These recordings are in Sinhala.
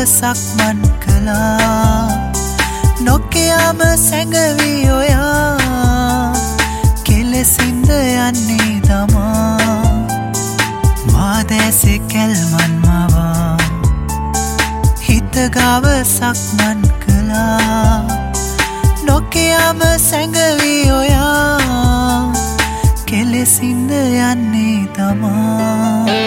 සක්මන් කළා නොකියම සැඟවි ඔයා කෙලෙසින්ද යන්නේ තමා මා දැසේ කැල්මන් මවා හිත ගාව සක්මන් කළා නොකියම සැඟවි ඔයා කෙලෙසින්ද යන්නේ තමා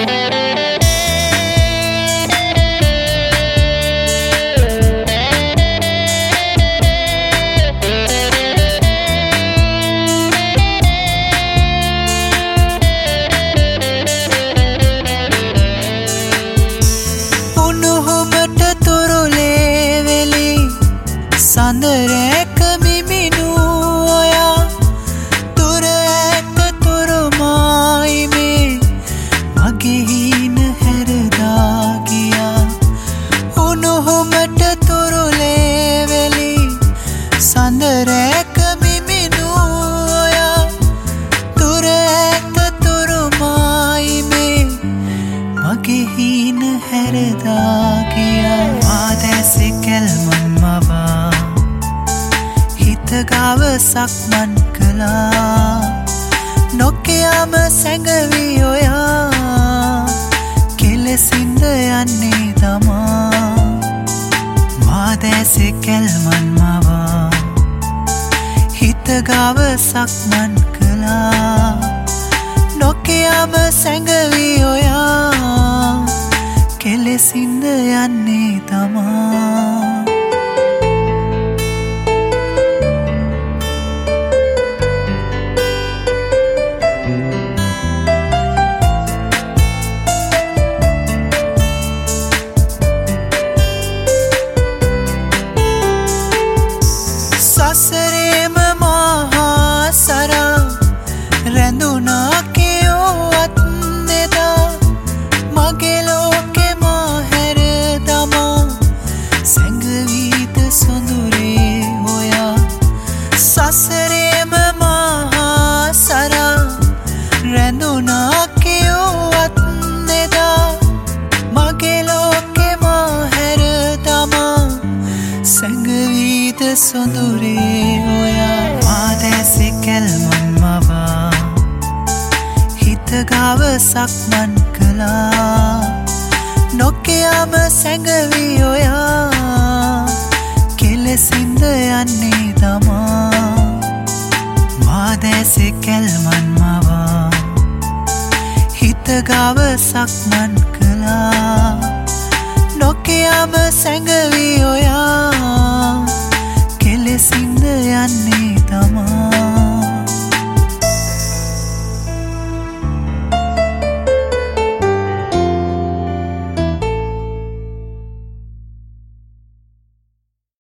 සඳරැක මිමිනු ඔයා තුර ඇත තුරුමයි මේ මගේ හීන හැරදා ගියා උණුහුමට තුරුලේවෙලි සඳරැක මිමිනු ඔයා තුර ඇත තුරුමයි මේ මගේ හීන හැරදා ගියා ආදැසි කැල්මන් මවා ගාව සක්මන් කළා නොකියම සැඟවි ඔයා කෙලෙසින්ද යන්නේ තමා මා දැසේ කැල්මන් මවා හිත ගාව සක්මන් කළා නොකියම සැඟවි ඔයා කෙලෙසින්ද යන්නේ තමා සසරේම මහා සරා රැඳුනා කියෝවත් නෙදා මගේ ලෝකෙ මහැර තමා සැඟවීත සොඳුරේ හොයා සසරේම මහා සරා රැඳුනා කියෝවත් නෙදා මගේ ලෝකෙ මහැර තමා සැඟවීත සොඳුරේ ඔයා මා දැසේ කැල්මන් මවා හිත ගාව සක්මන් කළා නොකියම සැඟවි ඔයා කෙලෙසින්ද යන්නේ තමා මා දැසේ කැල්මන් මවා හිත ගාව සක්මන්